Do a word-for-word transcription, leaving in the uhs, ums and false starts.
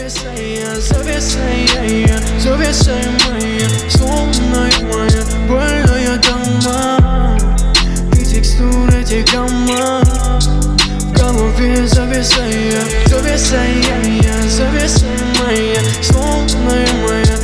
Зависая, зависая, зависая моя, словно моя больная дома. И текстуры этих домов в голове зависая, зависая, зависая моя, словно моя